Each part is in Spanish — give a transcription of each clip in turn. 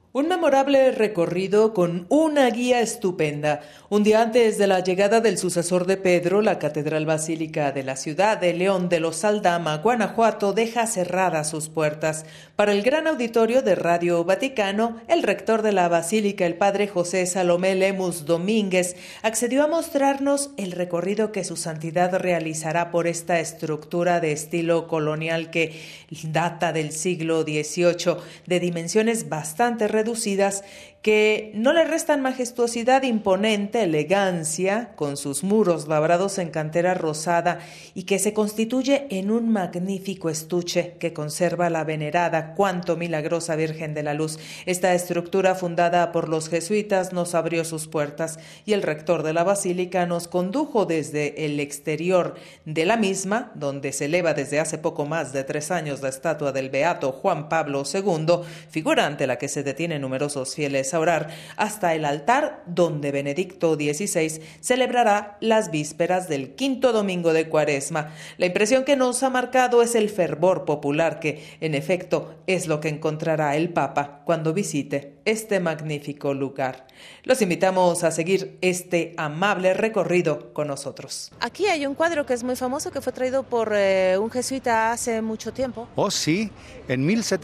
Un memorable recorrido con una guía estupenda. Un día antes de la llegada del sucesor de Pedro, la Catedral Basílica de la ciudad de León de los Aldama, Guanajuato, deja cerradas sus puertas. Para el gran auditorio de Radio Vaticano, el rector de la Basílica, el padre José Salomé Lemus Domínguez, accedió a mostrarnos el recorrido que su santidad realizará por esta estructura de estilo colonial que data del siglo XVIII, de dimensiones bastante reducidas, que no le restan majestuosidad imponente, elegancia, con sus muros labrados en cantera rosada, y que se constituye en un magnífico estuche que conserva la venerada, cuanto milagrosa Virgen de la Luz. Esta estructura, fundada por los jesuitas, nos abrió sus puertas, y el rector de la basílica nos condujo desde el exterior de la misma, donde se eleva desde hace poco más de 3 años la estatua del beato Juan Pablo II, figura ante la que se detienen numerosos fieles a orar, hasta el altar donde Benedicto XVI celebrará las vísperas del quinto domingo de Cuaresma. La impresión que nos ha marcado es el fervor popular que, en efecto, es lo que encontrará el Papa cuando visite este magnífico lugar. Los invitamos a seguir este amable recorrido con nosotros. Aquí hay un cuadro que es muy famoso, que fue traído por un jesuita hace mucho tiempo. Oh, sí, en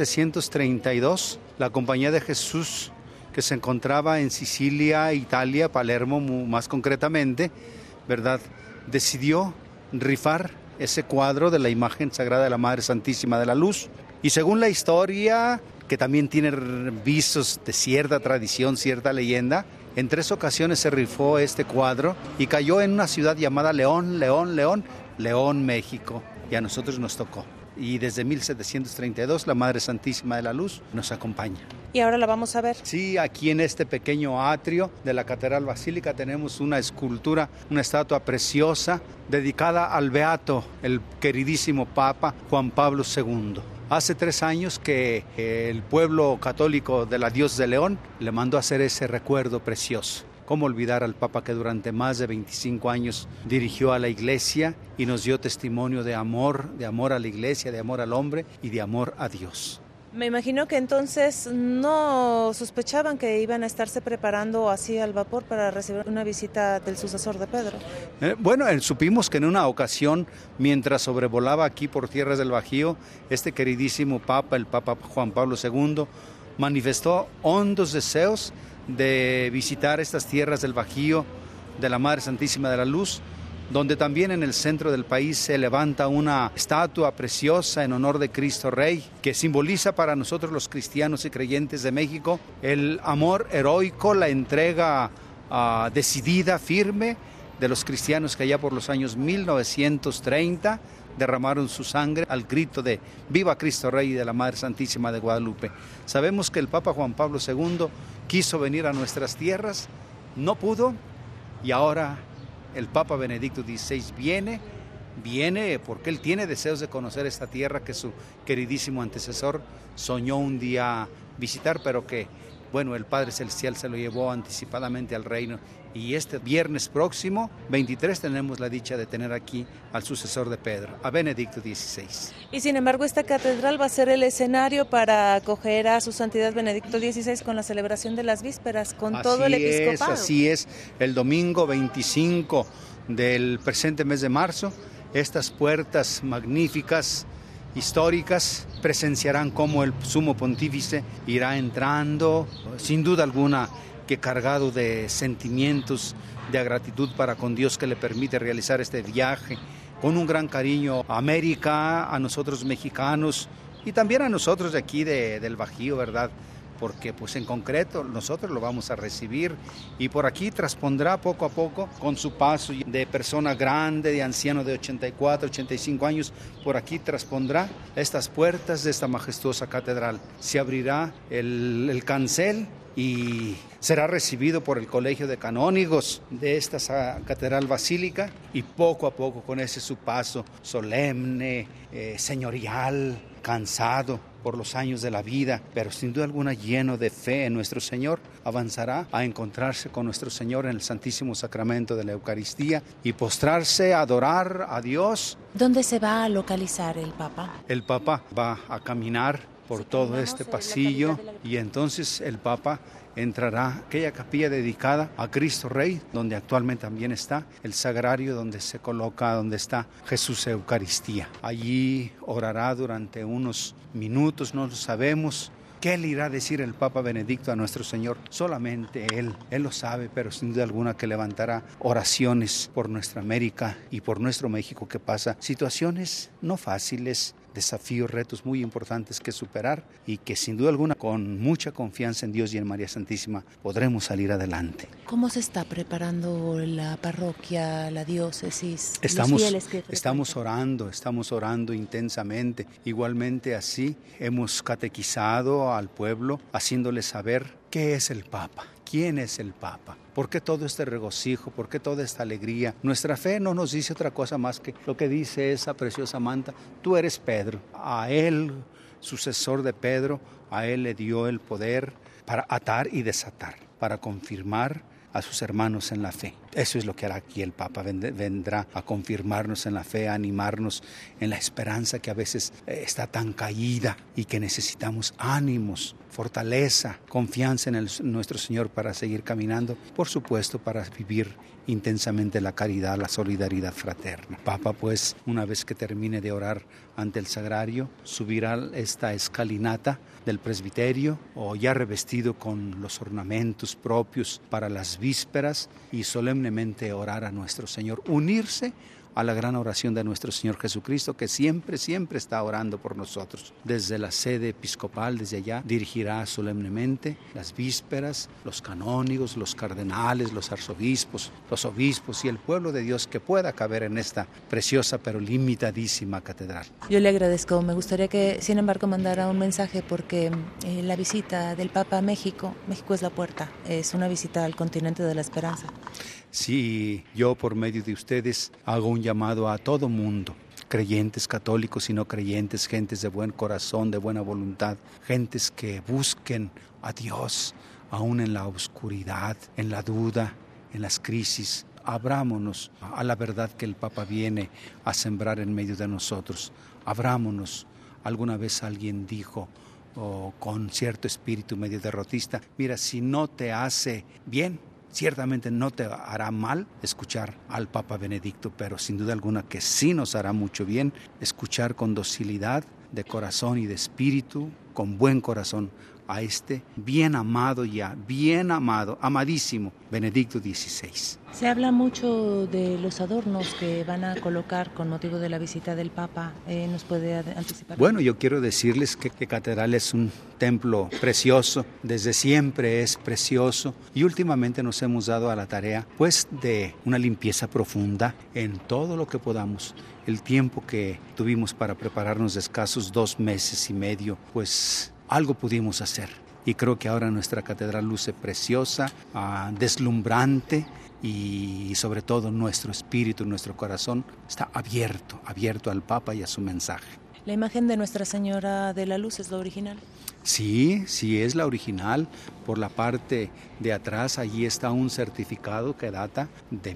1732, la Compañía de Jesús, que se encontraba en Sicilia, Italia, Palermo más concretamente, ¿verdad?, decidió rifar ese cuadro de la imagen sagrada de la Madre Santísima de la Luz. Y según la historia, que también tiene visos de cierta tradición, cierta leyenda, en 3 ocasiones se rifó este cuadro y cayó en una ciudad llamada León, México, y a nosotros nos tocó. Y desde 1732 la Madre Santísima de la Luz nos acompaña. ¿Y ahora la vamos a ver? Sí, aquí en este pequeño atrio de la Catedral Basílica tenemos una escultura, una estatua preciosa dedicada al beato, el queridísimo Papa Juan Pablo II. Hace 3 años que el pueblo católico de la Diócesis de León le mandó a hacer ese recuerdo precioso. ¿Cómo olvidar al Papa que durante más de 25 años dirigió a la Iglesia y nos dio testimonio de amor a la Iglesia, de amor al hombre y de amor a Dios? Me imagino que entonces no sospechaban que iban a estarse preparando así al vapor para recibir una visita del sucesor de Pedro. Bueno, supimos que en una ocasión, mientras sobrevolaba aquí por tierras del Bajío, este queridísimo Papa, el Papa Juan Pablo II, manifestó hondos deseos de visitar estas tierras del Bajío, de la Madre Santísima de la Luz, donde también en el centro del país se levanta una estatua preciosa en honor de Cristo Rey, que simboliza para nosotros los cristianos y creyentes de México el amor heroico, la entrega decidida, firme de los cristianos que allá por los años 1930 derramaron su sangre al grito de ¡Viva Cristo Rey! Y de la Madre Santísima de Guadalupe. Sabemos que el Papa Juan Pablo II quiso venir a nuestras tierras, no pudo, y ahora el Papa Benedicto XVI viene porque él tiene deseos de conocer esta tierra que su queridísimo antecesor soñó un día visitar, pero que, bueno, el Padre Celestial se lo llevó anticipadamente al reino. Y este viernes próximo, 23, tenemos la dicha de tener aquí al sucesor de Pedro, a Benedicto XVI. Y sin embargo, esta catedral va a ser el escenario para acoger a su santidad Benedicto XVI con la celebración de las vísperas, con todo el episcopado. Así es, el domingo 25 del presente mes de marzo, estas puertas magníficas, históricas, presenciarán cómo el sumo pontífice irá entrando, sin duda alguna, que cargado de sentimientos de gratitud para con Dios que le permite realizar este viaje, con un gran cariño a América, a nosotros mexicanos y también a nosotros de aquí del Bajío, ¿verdad? Porque pues en concreto nosotros lo vamos a recibir y por aquí traspondrá poco a poco con su paso de persona grande, de anciano de 84, 85 años, por aquí traspondrá estas puertas de esta majestuosa catedral. Se abrirá el cancel y será recibido por el Colegio de Canónigos de esta Catedral Basílica y poco a poco con ese su paso solemne, señorial, cansado por los años de la vida, pero sin duda alguna lleno de fe en nuestro Señor, avanzará a encontrarse con nuestro Señor en el Santísimo Sacramento de la Eucaristía y postrarse a adorar a Dios. ¿Dónde se va a localizar el Papa? El Papa va a caminar por todo este pasillo, y entonces el Papa entrará a aquella capilla dedicada a Cristo Rey, donde actualmente también está el sagrario donde se coloca, donde está Jesús Eucaristía. Allí orará durante unos minutos, no lo sabemos. ¿Qué le irá a decir el Papa Benedicto a nuestro Señor? Solamente Él lo sabe, pero sin duda alguna que levantará oraciones por nuestra América y por nuestro México, que pasa situaciones no fáciles, desafíos, retos muy importantes que superar, y que sin duda alguna, con mucha confianza en Dios y en María Santísima, podremos salir adelante. ¿Cómo se está preparando la parroquia, la diócesis? Estamos orando intensamente. Igualmente así hemos catequizado al pueblo, haciéndole saber qué es el Papa. ¿Quién es el Papa? ¿Por qué todo este regocijo? ¿Por qué toda esta alegría? Nuestra fe no nos dice otra cosa más que lo que dice esa preciosa manta: tú eres Pedro. A él, sucesor de Pedro, a él le dio el poder para atar y desatar, para confirmar a sus hermanos en la fe. Eso es lo que hará aquí el Papa. Vendrá a confirmarnos en la fe, a animarnos en la esperanza que a veces está tan caída y que necesitamos ánimos, fortaleza, confianza en nuestro Señor para seguir caminando, por supuesto para vivir intensamente la caridad, la solidaridad fraterna. Papa, pues, una vez que termine de orar ante el sagrario, subirá esta escalinata del presbiterio, o ya revestido con los ornamentos propios para las vísperas, y solemnemente orar a nuestro Señor, unirse a la gran oración de nuestro Señor Jesucristo, que siempre está orando por nosotros. Desde la sede episcopal, desde allá, dirigirá solemnemente las vísperas, los canónigos, los cardenales, los arzobispos, los obispos y el pueblo de Dios que pueda caber en esta preciosa pero limitadísima catedral. Yo le agradezco. Me gustaría que, sin embargo, mandara un mensaje, porque la visita del Papa a México es la puerta, es una visita al continente de la esperanza. Sí, yo por medio de ustedes hago un llamado a todo mundo, creyentes, católicos y no creyentes, gentes de buen corazón, de buena voluntad, gentes que busquen a Dios aún en la oscuridad, en la duda, en las crisis. Abrámonos a la verdad que el Papa viene a sembrar en medio de nosotros. Abrámonos. Alguna vez alguien dijo, con cierto espíritu medio derrotista: mira, si no te hace bien, ciertamente no te hará mal escuchar al Papa Benedicto, pero sin duda alguna que sí nos hará mucho bien escuchar con docilidad, de corazón y de espíritu, con buen corazón, a este bien amado amadísimo Benedicto XVI. Se habla mucho de los adornos que van a colocar con motivo de la visita del Papa. ¿Nos puede anticipar? Bueno, yo quiero decirles que Catedral es un templo precioso, desde siempre es precioso, y últimamente nos hemos dado a la tarea, pues, de una limpieza profunda en todo lo que podamos. El tiempo que tuvimos para prepararnos, de escasos 2 meses y medio, pues algo pudimos hacer, y creo que ahora nuestra catedral luce preciosa, deslumbrante, y sobre todo nuestro espíritu, nuestro corazón está abierto al Papa y a su mensaje. ¿La imagen de Nuestra Señora de la Luz es la original? Sí, es la original. Por la parte de atrás, allí está un certificado que data de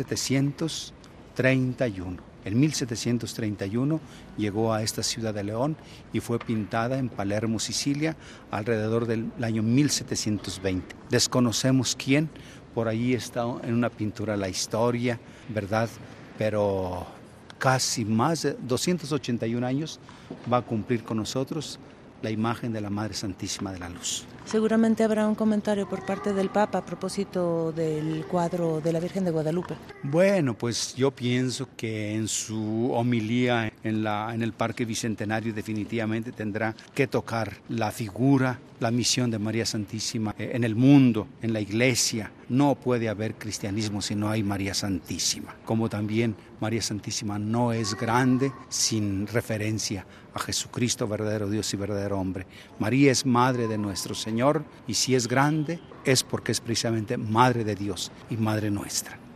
1731. En 1731 llegó a esta ciudad de León y fue pintada en Palermo, Sicilia, alrededor del año 1720. Desconocemos quién, por ahí está en una pintura la historia, ¿verdad? Pero casi más de 281 años va a cumplir con nosotros la imagen de la Madre Santísima de la Luz. Seguramente habrá un comentario por parte del Papa a propósito del cuadro de la Virgen de Guadalupe. Bueno, pues yo pienso que en su homilía en el Parque Bicentenario definitivamente tendrá que tocar la figura, la misión de María Santísima en el mundo, en la Iglesia. No puede haber cristianismo si no hay María Santísima. Como también María Santísima no es grande sin referencia a Jesucristo, verdadero Dios y verdadero hombre. María es madre de nuestro Señor, y si es grande es porque es precisamente madre de Dios y madre nuestra.